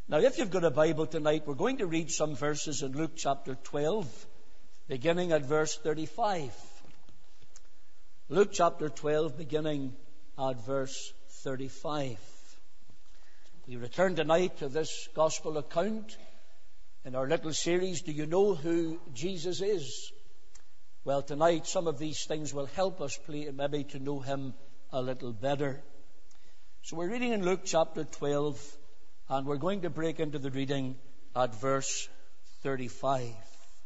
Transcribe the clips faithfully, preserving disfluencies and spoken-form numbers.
Now, if you've got a Bible tonight, we're going to read some verses in Luke chapter twelve, beginning at verse thirty-five. Luke chapter twelve, beginning at verse thirty-five. We return tonight to this gospel account in our little series, Do You Know Who Jesus Is? Well, tonight some of these things will help us play, maybe to know him a little better. So we're reading in Luke chapter twelve, and we're going to break into the reading at verse thirty-five.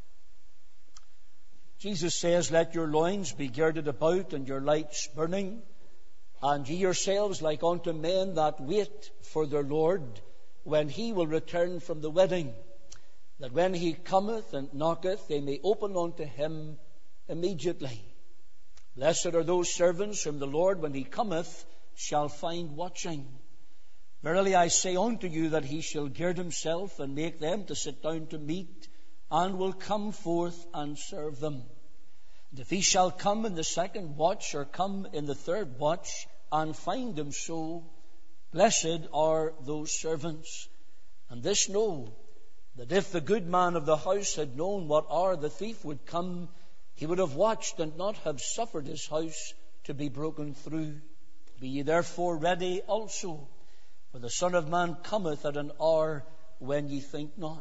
Jesus says, Let your loins be girded about and your lights burning, and ye yourselves like unto men that wait for their Lord, when he will return from the wedding, that when he cometh and knocketh, they may open unto him immediately. Blessed are those servants whom the Lord, when he cometh, shall find watching. Verily I say unto you that he shall gird himself and make them to sit down to meat, and will come forth and serve them. And if he shall come in the second watch, or come in the third watch, and find them so, blessed are those servants. And this know, that if the good man of the house had known what hour the thief would come, he would have watched and not have suffered his house to be broken through. Be ye therefore ready also, for the Son of Man cometh at an hour when ye think not.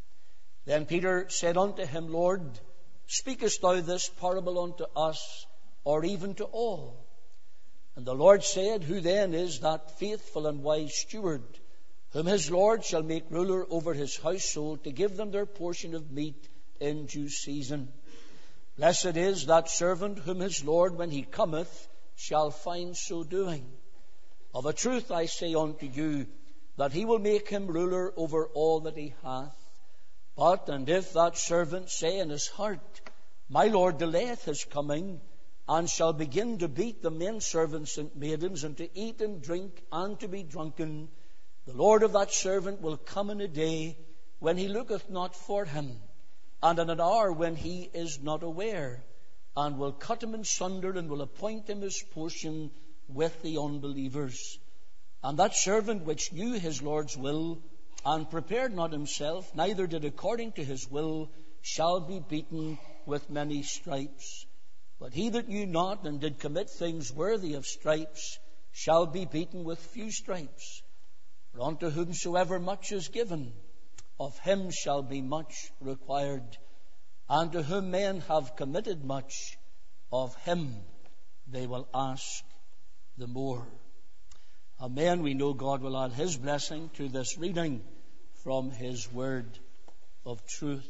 Then Peter said unto him, Lord, speakest thou this parable unto us, or even to all? And the Lord said, Who then is that faithful and wise steward, whom his Lord shall make ruler over his household, to give them their portion of meat in due season? Blessed is that servant whom his Lord, when he cometh, shall find so doing. Of a truth I say unto you, that he will make him ruler over all that he hath. But, and if that servant say in his heart, My Lord delayeth his coming, and shall begin to beat the men servants and maidens, and to eat and drink, and to be drunken, the Lord of that servant will come in a day when he looketh not for him, and in an hour when he is not aware, and will cut him in sunder, and will appoint him his portion with the unbelievers. And that servant which knew his Lord's will, and prepared not himself, neither did according to his will, shall be beaten with many stripes. But he that knew not, and did commit things worthy of stripes, shall be beaten with few stripes. For unto whomsoever much is given, of him shall be much required. And to whom men have committed much, of him they will ask the more. Amen. We know God will add his blessing to this reading from his word of truth.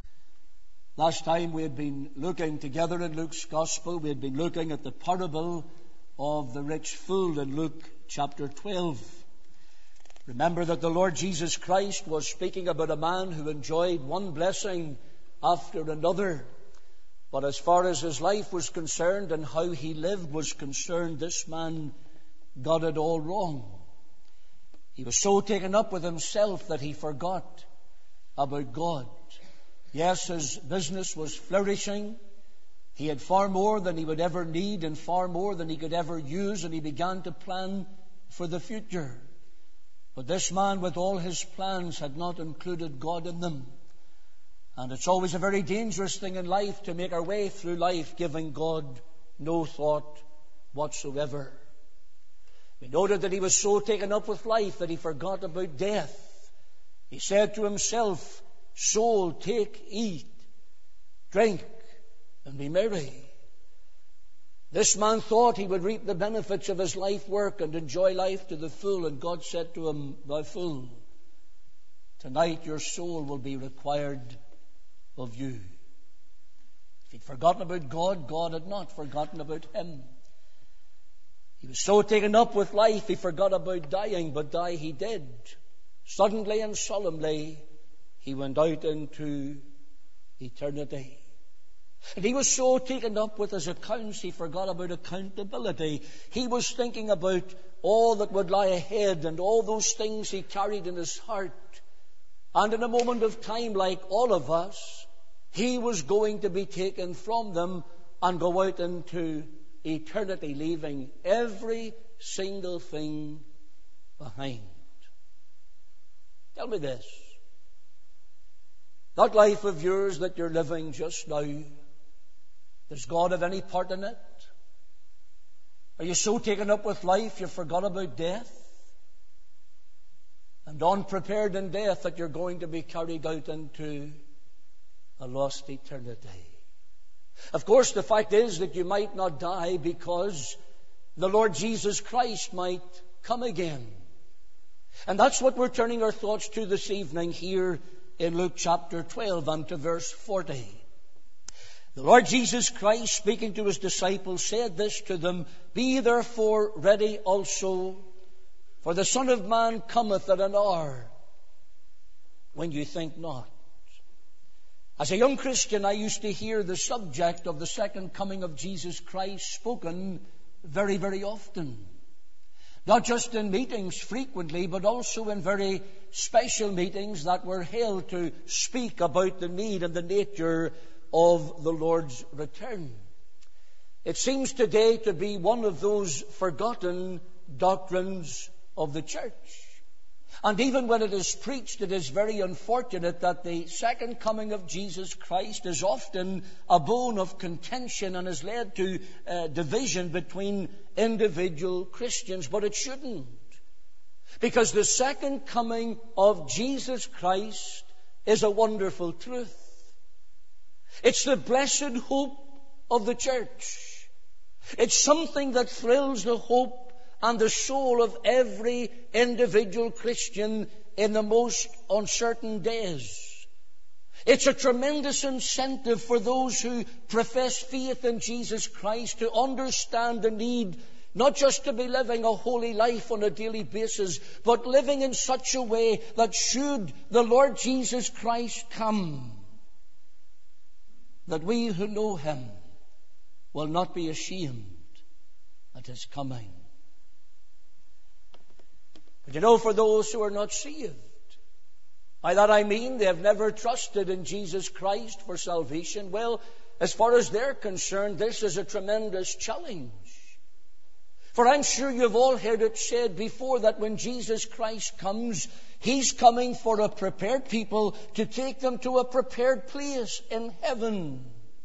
Last time we had been looking together in Luke's Gospel, we had been looking at the parable of the rich fool in Luke chapter twelve. Remember that the Lord Jesus Christ was speaking about a man who enjoyed one blessing after another. But as far as his life was concerned and how he lived was concerned, this man got it all wrong. He was so taken up with himself that he forgot about God. Yes, his business was flourishing. He had far more than he would ever need and far more than he could ever use, and he began to plan for the future. But this man, with all his plans, had not included God in them. And it's always a very dangerous thing in life to make our way through life giving God no thought whatsoever. We noted that he was so taken up with life that he forgot about death. He said to himself, Soul, take, eat, drink, and be merry. This man thought he would reap the benefits of his life work and enjoy life to the full, and God said to him, Thou fool, tonight your soul will be required of you. If he'd forgotten about God, God had not forgotten about him. He was so taken up with life, he forgot about dying, but die he did. Suddenly and solemnly, he went out into eternity. And he was so taken up with his accounts, he forgot about accountability. He was thinking about all that would lie ahead and all those things he carried in his heart. And in a moment of time, like all of us, he was going to be taken from them and go out into eternity, leaving every single thing behind. Tell me this. That life of yours that you're living just now, does God have any part in it? Are you so taken up with life you forgot about death? And unprepared in death that you're going to be carried out into a lost eternity? Of course, the fact is that you might not die because the Lord Jesus Christ might come again. And that's what we're turning our thoughts to this evening here in Luke chapter twelve and to verse forty. The Lord Jesus Christ, speaking to his disciples, said this to them, "Be therefore ready also, for the Son of Man cometh at an hour when you think not." As a young Christian, I used to hear the subject of the second coming of Jesus Christ spoken very, very often. Not just in meetings frequently, but also in very special meetings that were held to speak about the need and the nature of the Lord's return. It seems today to be one of those forgotten doctrines of the church. And even when it is preached, it is very unfortunate that the second coming of Jesus Christ is often a bone of contention and has led to uh, division between individual Christians. But it shouldn't. Because the second coming of Jesus Christ is a wonderful truth. It's the blessed hope of the church. It's something that thrills the hope and the soul of every individual Christian in the most uncertain days. It's a tremendous incentive for those who profess faith in Jesus Christ to understand the need not just to be living a holy life on a daily basis, but living in such a way that should the Lord Jesus Christ come, that we who know him will not be ashamed at his coming. But you know, for those who are not saved, by that I mean they have never trusted in Jesus Christ for salvation, well, as far as they're concerned, this is a tremendous challenge. For I'm sure you've all heard it said before that when Jesus Christ comes, he's coming for a prepared people to take them to a prepared place in heaven.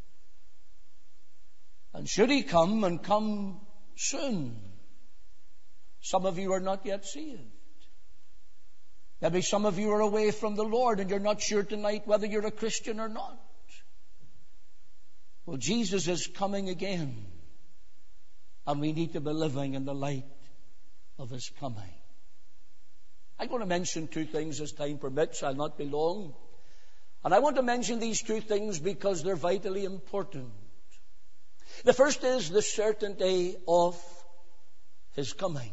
And should he come, and come soon, some of you are not yet saved. Maybe some of you are away from the Lord and you're not sure tonight whether you're a Christian or not. Well, Jesus is coming again, and we need to be living in the light of his coming. I'm going to mention two things as time permits. I'll not be long. And I want to mention these two things because they're vitally important. The first is the certainty of his coming.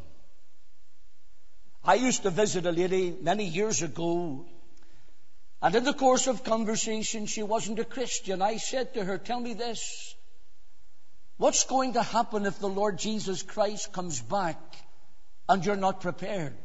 I used to visit a lady many years ago, and in the course of conversation, she wasn't a Christian. I said to her, "Tell me this, what's going to happen if the Lord Jesus Christ comes back and you're not prepared?"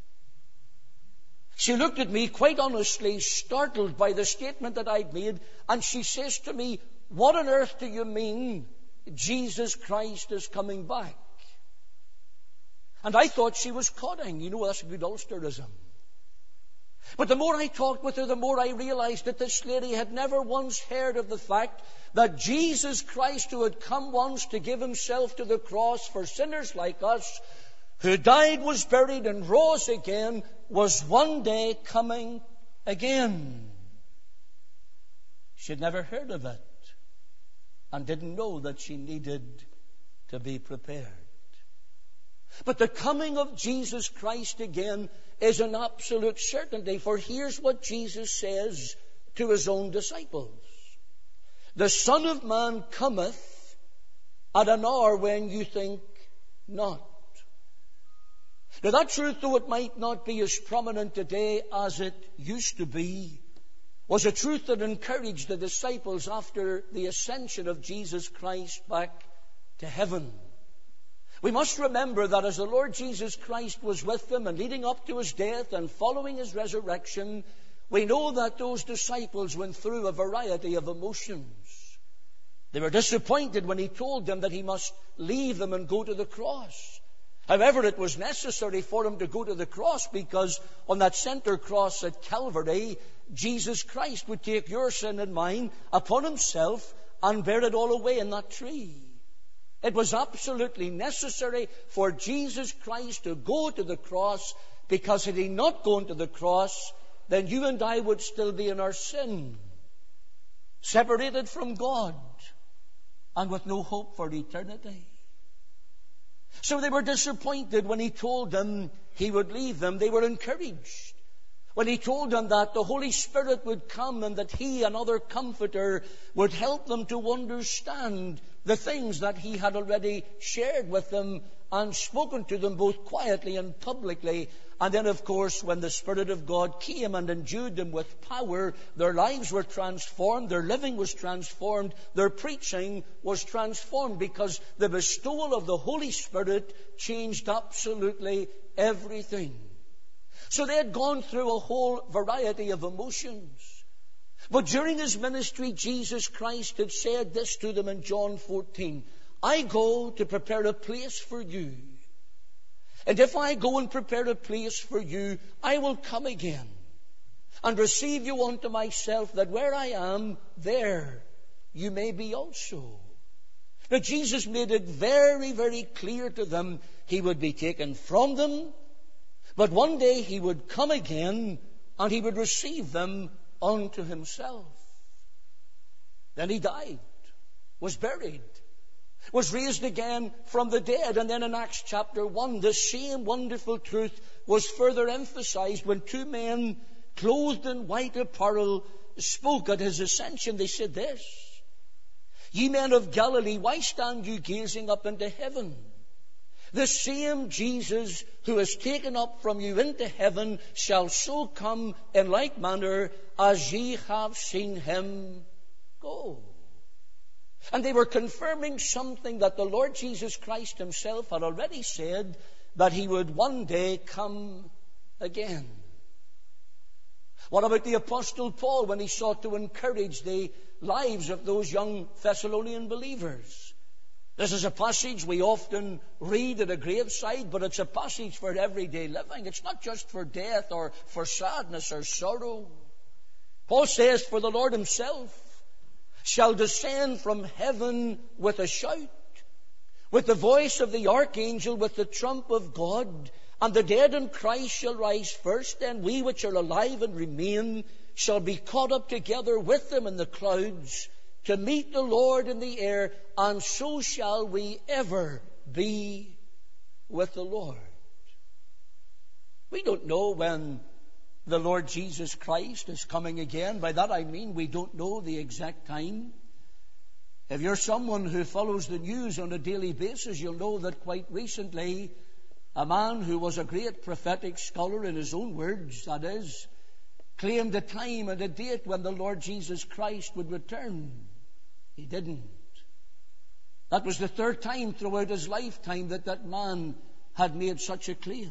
She looked at me quite honestly, startled by the statement that I'd made, and she says to me, "What on earth do you mean Jesus Christ is coming back?" And I thought she was codding. You know, that's a good Ulsterism. But the more I talked with her, the more I realized that this lady had never once heard of the fact that Jesus Christ, who had come once to give himself to the cross for sinners like us, who died, was buried, and rose again, was one day coming again. She'd never heard of it and didn't know that she needed to be prepared. But the coming of Jesus Christ again is an absolute certainty, for here's what Jesus says to his own disciples. "The Son of Man cometh at an hour when you think not." Now that truth, though it might not be as prominent today as it used to be, was a truth that encouraged the disciples after the ascension of Jesus Christ back to heaven. We must remember that as the Lord Jesus Christ was with them and leading up to his death and following his resurrection, we know that those disciples went through a variety of emotions. They were disappointed when he told them that he must leave them and go to the cross. However, it was necessary for him to go to the cross, because on that center cross at Calvary, Jesus Christ would take your sin and mine upon himself and bear it all away in that tree. It was absolutely necessary for Jesus Christ to go to the cross, because had he not gone to the cross, then you and I would still be in our sin, separated from God, and with no hope for eternity. So they were disappointed when he told them he would leave them. They were encouraged when he told them that the Holy Spirit would come and that he, another comforter, would help them to understand the things that he had already shared with them and spoken to them both quietly and publicly. And then, of course, when the Spirit of God came and endued them with power, their lives were transformed, their living was transformed, their preaching was transformed, because the bestowal of the Holy Spirit changed absolutely everything. So they had gone through a whole variety of emotions. But during his ministry, Jesus Christ had said this to them in John fourteen, I go to prepare a place for you. And if I go and prepare a place for you, I will come again and receive you unto myself, that where I am, there you may be also. Now, Jesus made it very, very clear to them he would be taken from them, but one day he would come again and he would receive them unto himself. Then he died, was buried, was raised again from the dead. And then in Acts chapter one, the same wonderful truth was further emphasized when two men clothed in white apparel spoke at his ascension. They said this, Ye men of Galilee, why stand you gazing up into heaven? The same Jesus who is taken up from you into heaven shall so come in like manner as ye have seen him go. And they were confirming something that the Lord Jesus Christ himself had already said, that he would one day come again. What about the Apostle Paul when he sought to encourage the lives of those young Thessalonian believers? This is a passage we often read at a graveside, but it's a passage for everyday living. It's not just for death or for sadness or sorrow. Paul says, For the Lord himself shall descend from heaven with a shout, with the voice of the archangel, with the trump of God, and the dead in Christ shall rise first, and we which are alive and remain shall be caught up together with them in the clouds to meet the Lord in the air, and so shall we ever be with the Lord. We don't know when the Lord Jesus Christ is coming again. By that I mean we don't know the exact time. If you're someone who follows the news on a daily basis, you'll know that quite recently a man who was a great prophetic scholar in his own words, that is, claimed a time and a date when the Lord Jesus Christ would return. He didn't. That was the third time throughout his lifetime that that man had made such a claim.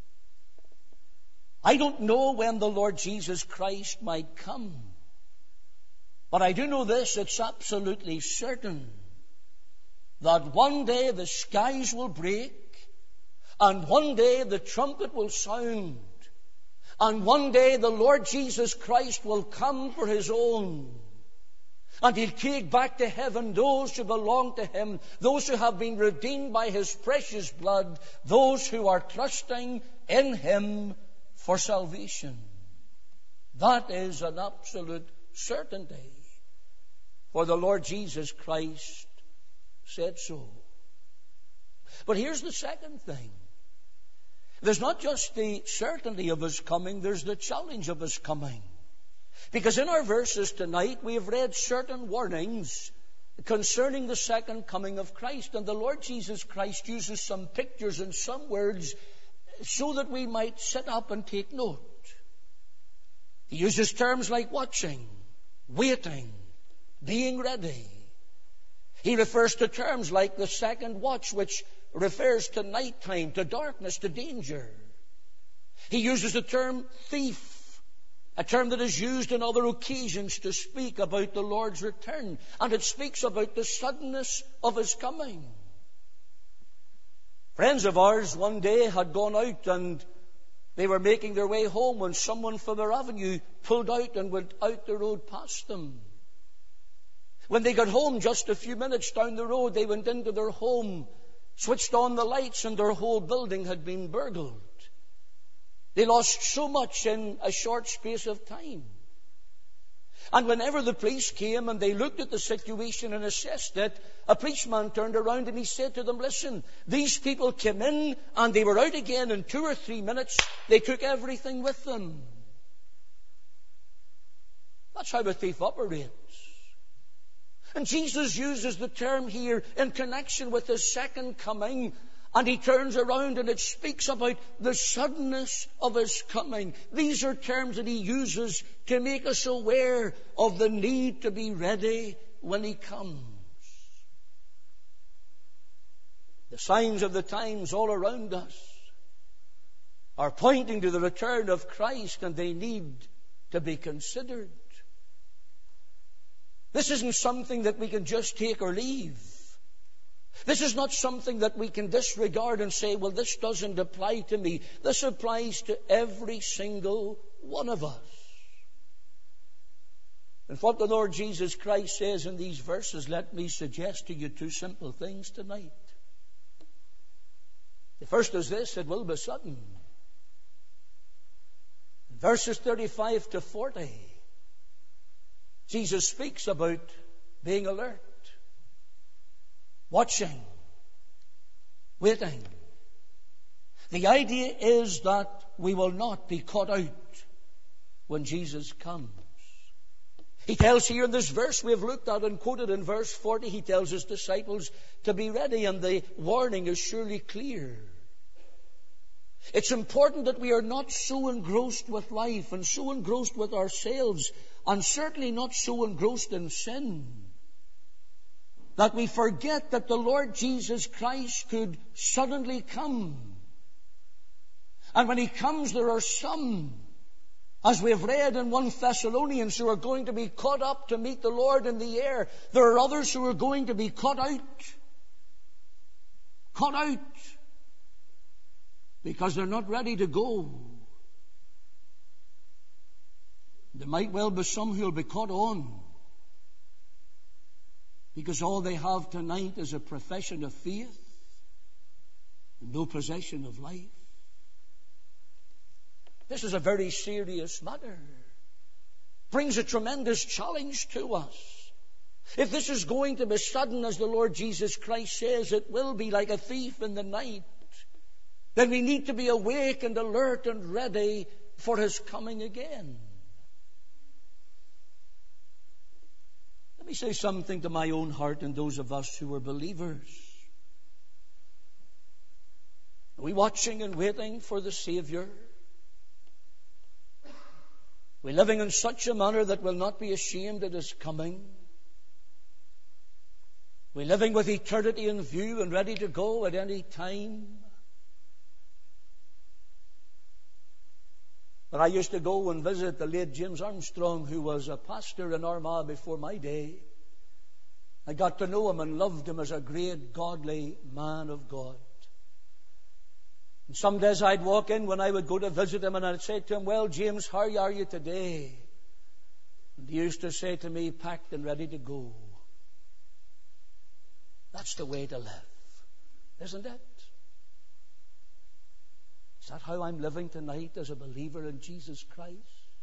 I don't know when the Lord Jesus Christ might come, but I do know this, it's absolutely certain that one day the skies will break, and one day the trumpet will sound, and one day the Lord Jesus Christ will come for his own. And he'll take back to heaven those who belong to him, those who have been redeemed by his precious blood, those who are trusting in him for salvation. That is an absolute certainty. For the Lord Jesus Christ said so. But here's the second thing. There's not just the certainty of his coming, there's the challenge of his coming. Because in our verses tonight, we have read certain warnings concerning the second coming of Christ. And the Lord Jesus Christ uses some pictures and some words so that we might sit up and take note. He uses terms like watching, waiting, being ready. He refers to terms like the second watch, which refers to nighttime, to darkness, to danger. He uses the term thief, a term that is used on other occasions to speak about the Lord's return. And it speaks about the suddenness of his coming. Friends of ours one day had gone out and they were making their way home when someone from their avenue pulled out and went out the road past them. When they got home just a few minutes down the road, they went into their home, switched on the lights, and their whole building had been burgled. They lost so much in a short space of time. And whenever the police came and they looked at the situation and assessed it, a policeman turned around and he said to them, listen, these people came in and they were out again in two or three minutes. They took everything with them. That's how a thief operates. And Jesus uses the term here in connection with His second coming. And He turns around and it speaks about the suddenness of His coming. These are terms that He uses to make us aware of the need to be ready when He comes. The signs of the times all around us are pointing to the return of Christ, and they need to be considered. This isn't something that we can just take or leave. This is not something that we can disregard and say, well, this doesn't apply to me. This applies to every single one of us. And what the Lord Jesus Christ says in these verses, let me suggest to you two simple things tonight. The first is this: it will be sudden. In verses thirty-five to forty, Jesus speaks about being alert, watching, waiting. The idea is that we will not be caught out when Jesus comes. He tells here in this verse we have looked at and quoted in verse forty, He tells His disciples to be ready, and the warning is surely clear. It's important that we are not so engrossed with life and so engrossed with ourselves, and certainly not so engrossed in sin, that we forget that the Lord Jesus Christ could suddenly come. And when He comes, there are some, as we have read in First Thessalonians, who are going to be caught up to meet the Lord in the air. There are others who are going to be caught out. Caught out. Because they're not ready to go. There might well be some who will be caught on, because all they have tonight is a profession of faith and no possession of life. This is a very serious matter. Brings a tremendous challenge to us. If this is going to be sudden, as the Lord Jesus Christ says, it will be like a thief in the night, then we need to be awake and alert and ready for His coming again. Let me say something to my own heart and those of us who are believers. Are we watching and waiting for the Savior? Are we living in such a manner that we'll not be ashamed at His coming? Are we living with eternity in view and ready to go at any time? But I used to go and visit the late James Armstrong, who was a pastor in Armagh before my day. I got to know him and loved him as a great godly man of God. And some days I'd walk in when I would go to visit him, and I'd say to him, well, James, how are you today? And he used to say to me, packed and ready to go. That's the way to live, isn't it? Is that how I'm living tonight as a believer in Jesus Christ?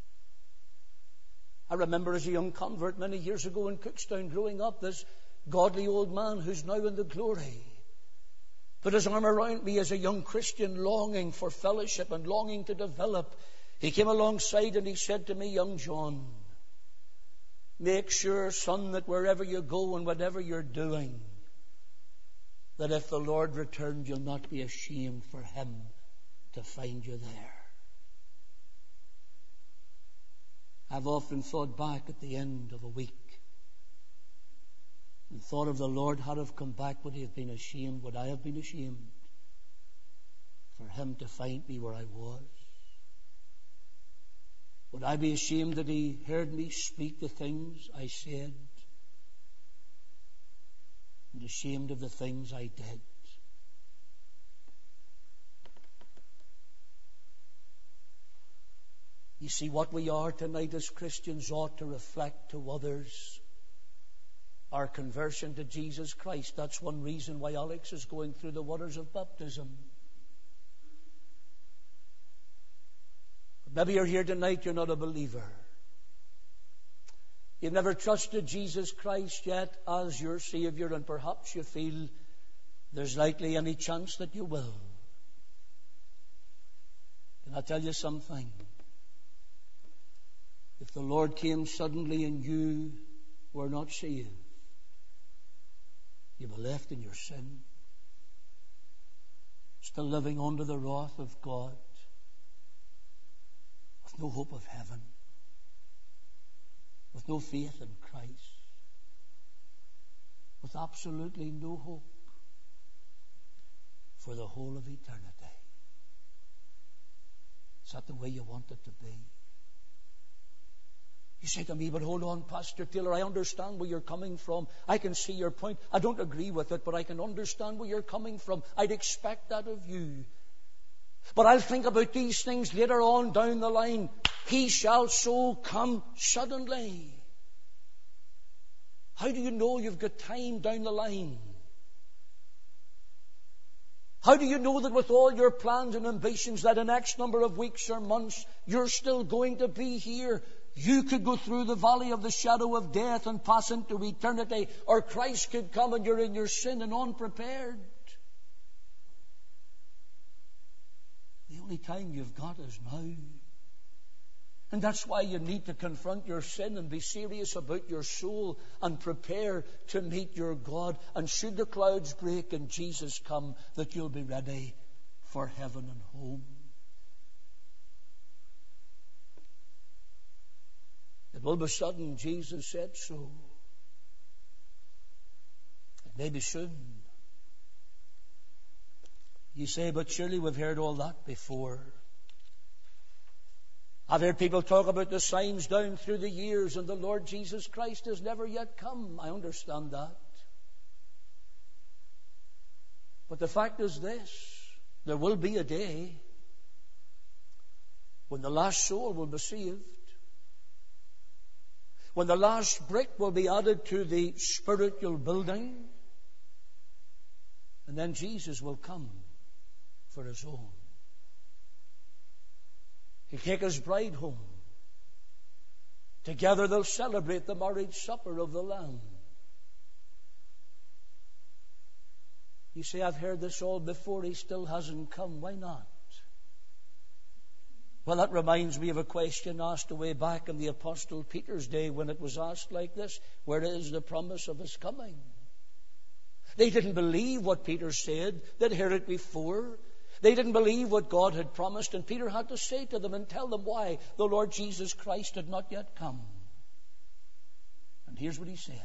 I remember as a young convert many years ago in Cookstown growing up, this godly old man who's now in the glory put his arm around me as a young Christian, longing for fellowship and longing to develop. He came alongside and he said to me, young John, make sure, son, that wherever you go and whatever you're doing, that if the Lord returned, you'll not be ashamed for Him to find you there. I've often thought back at the end of a week and thought, if the Lord had have come back, would He have been ashamed? Would I have been ashamed for Him to find me where I was? Would I be ashamed that He heard me speak the things I said, and ashamed of the things I did? You see, what we are tonight as Christians ought to reflect to others our conversion to Jesus Christ. That's one reason why Alex is going through the waters of baptism. Maybe you're here tonight, you're not a believer. You've never trusted Jesus Christ yet as your Savior, and perhaps you feel there's likely any chance that you will. Can I tell you something? If the Lord came suddenly and you were not saved, you were left in your sin, still living under the wrath of God, with no hope of heaven, with no faith in Christ, with absolutely no hope for the whole of eternity. Is that the way you want it to be? You say to me, but hold on, Pastor Taylor, I understand where you're coming from. I can see your point. I don't agree with it, but I can understand where you're coming from. I'd expect that of you. But I'll think about these things later on down the line. He shall so come suddenly. How do you know you've got time down the line? How do you know that with all your plans and ambitions that in X number of weeks or months you're still going to be here? You could go through the valley of the shadow of death and pass into eternity, or Christ could come and you're in your sin and unprepared. The only time you've got is now. And that's why you need to confront your sin and be serious about your soul and prepare to meet your God. And should the clouds break and Jesus come, that you'll be ready for heaven and home. And all of a sudden, Jesus said so. It may be soon. You say, but surely we've heard all that before. I've heard people talk about the signs down through the years, and the Lord Jesus Christ has never yet come. I understand that. But the fact is this: there will be a day when the last soul will be saved, when the last brick will be added to the spiritual building, and then Jesus will come for his own. He'll take his bride home. Together they'll celebrate the marriage supper of the Lamb. You say, I've heard this all before, he still hasn't come. Why not? Well, that reminds me of a question asked way back in the Apostle Peter's day, when it was asked like this: where is the promise of his coming? They didn't believe what Peter said. They'd heard it before. They didn't believe what God had promised, and Peter had to say to them and tell them why the Lord Jesus Christ had not yet come. And here's what he said: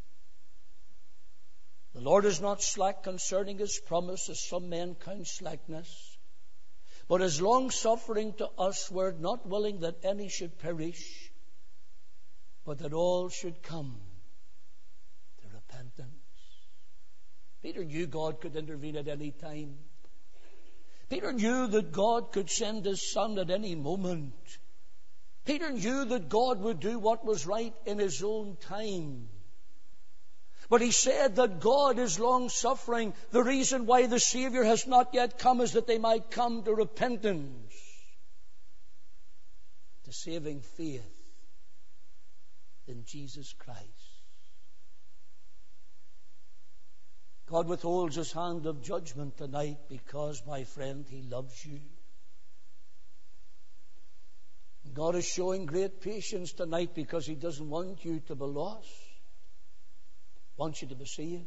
the Lord is not slack concerning his promise, as some men count slackness, but is long-suffering to usward, not willing that any should perish, but that all should come to repentance. Peter knew God could intervene at any time. Peter knew that God could send his Son at any moment. Peter knew that God would do what was right in his own time. But he said that God is long-suffering. The reason why the Savior has not yet come is that they might come to repentance, to saving faith in Jesus Christ. God withholds his hand of judgment tonight because, my friend, he loves you. God is showing great patience tonight because he doesn't want you to be lost. He wants you to be saved.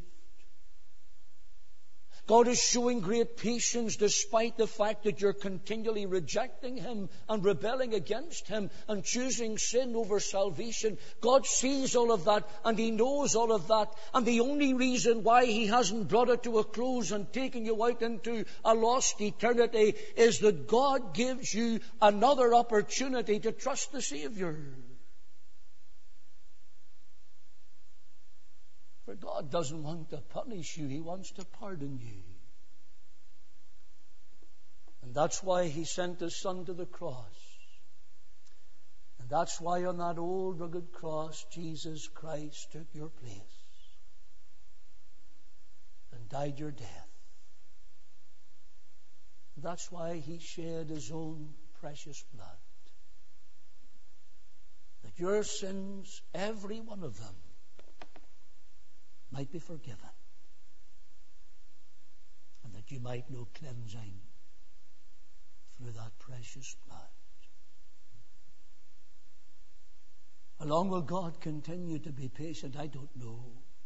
God is showing great patience despite the fact that you're continually rejecting him and rebelling against him and choosing sin over salvation. God sees all of that and he knows all of that. And the only reason why he hasn't brought it to a close and taken you out into a lost eternity is that God gives you another opportunity to trust the Savior. For God doesn't want to punish you. He wants to pardon you. And that's why he sent his Son to the cross. That's why on that old rugged cross, Jesus Christ took your place and died your death. That's why he shed his own precious blood, that your sins, every one of them, might be forgiven, and that you might know cleansing through that precious blood. How long will God continue to be patient? I don't know.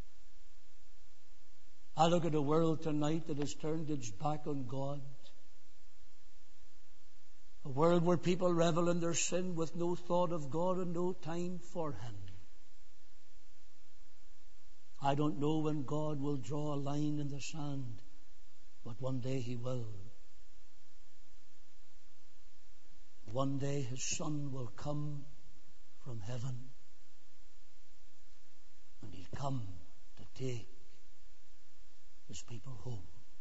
I look at a world tonight that has turned its back on God. A world where people revel in their sin with no thought of God and no time for Him. I don't know when God will draw a line in the sand, but one day He will. One day His Son will come from heaven, and He'll come to take His people home.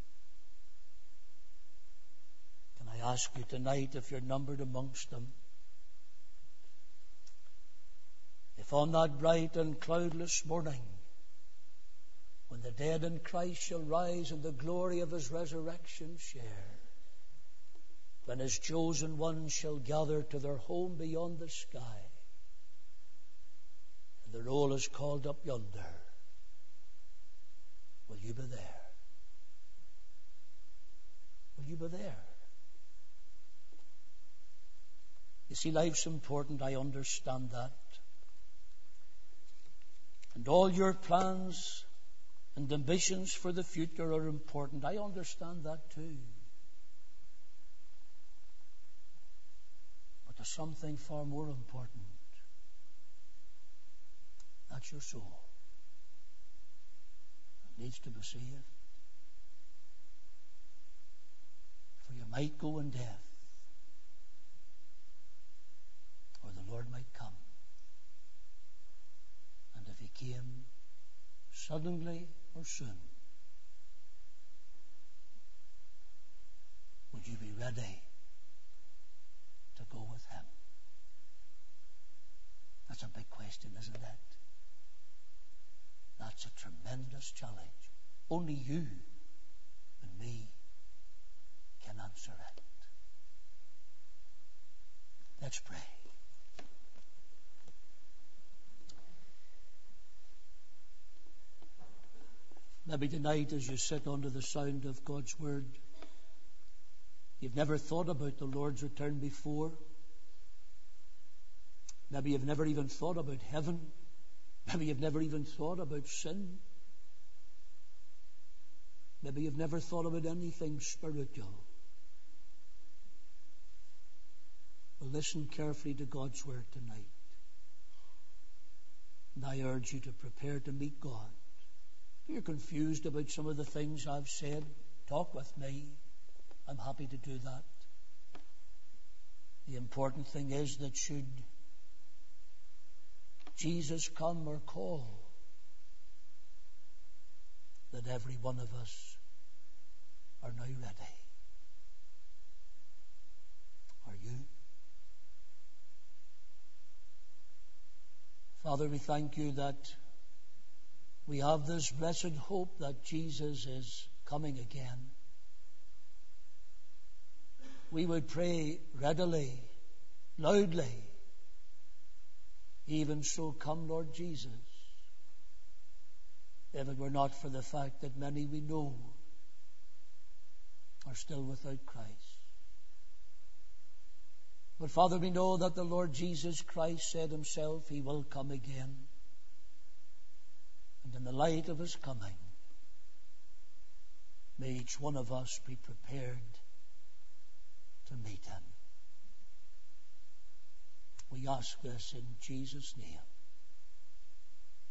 Can I ask you tonight, if you're numbered amongst them, if on that bright and cloudless morning, when the dead in Christ shall rise and the glory of His resurrection share, when His chosen ones shall gather to their home beyond the sky, and the roll is called up yonder, will you be there? Will you be there? You see, life's important. I understand that. And all your plans and ambitions for the future are important. I understand that too. But there's something far more important. That's your soul. It needs to be saved. For you might go in death, or the Lord might come. And if He came suddenly or soon, would you be ready to go with Him? That's a big question, isn't it? That's a tremendous challenge. Only you and me can answer it. Let's pray. Maybe tonight, as you sit under the sound of God's Word, you've never thought about the Lord's return before. Maybe you've never even thought about heaven. Maybe you've never even thought about sin. Maybe you've never thought about anything spiritual. Well, listen carefully to God's Word tonight. And I urge you to prepare to meet God. If you're confused about some of the things I've said, talk with me. I'm happy to do that. The important thing is that should Jesus come or call, that every one of us are now ready. Are you? Father, we thank You that we have this blessed hope that Jesus is coming again. We would pray readily, loudly, even so, come, Lord Jesus, if it were not for the fact that many we know are still without Christ. But Father, we know that the Lord Jesus Christ said Himself He will come again. And in the light of His coming, may each one of us be prepared to meet Him. We ask this in Jesus' name.